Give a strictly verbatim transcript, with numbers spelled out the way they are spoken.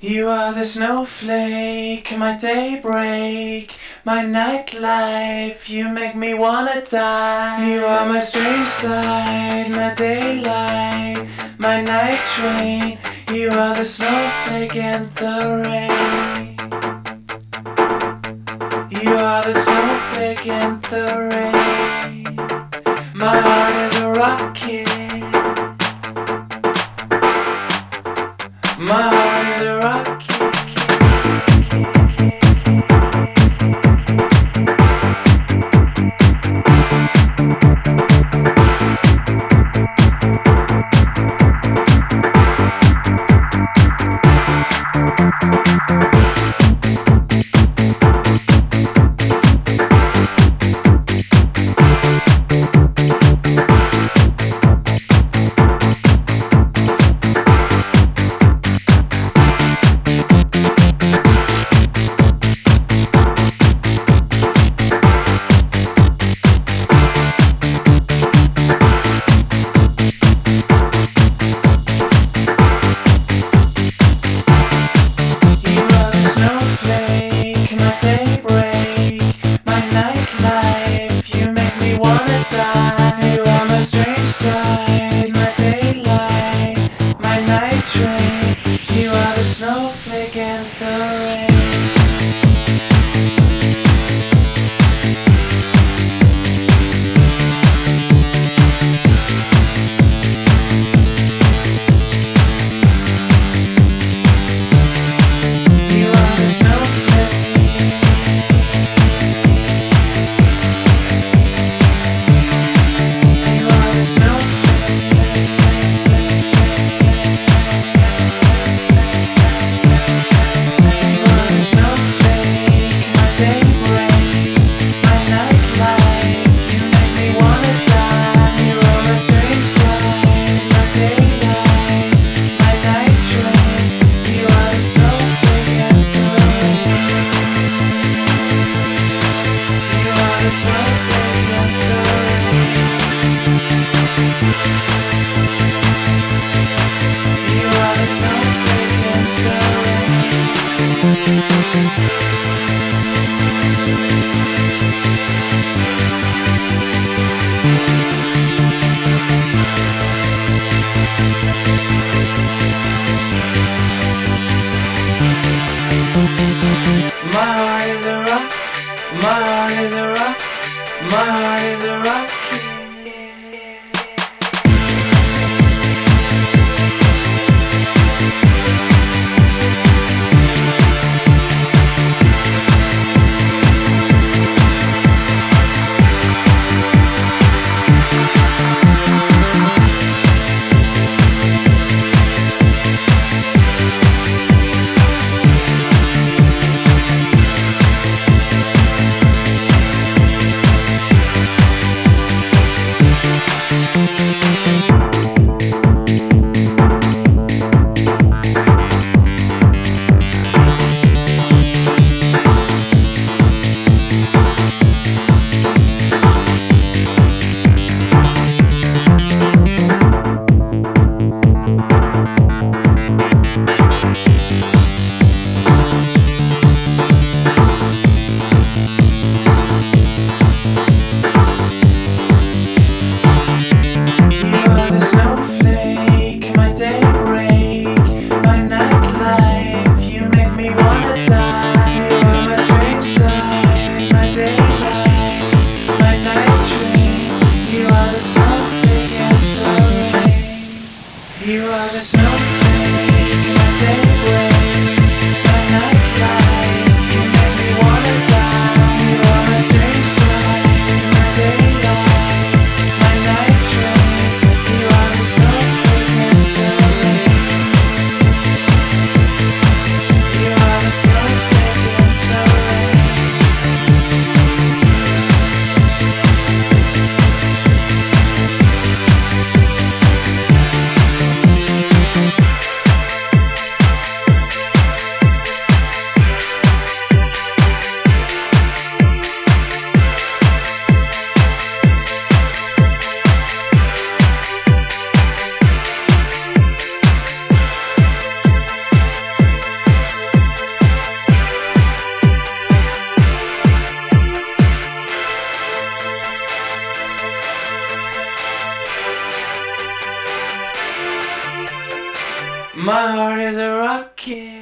You are the snowflake, my daybreak, my nightlife, you make me wanna die. You are my strange side, my daylight, my night train. You are the snowflake and the rain. You are the snowflake and the rain. My heart is a rocket. My heart is a rocket. You are my strange side, my daylight, my night train. You are the snowflake and the rain. You are the snowflake. My heart is a rock, my heart is a rock, my heart is a rocket. You are the snowflake, my daybreak. My heart is a rocket.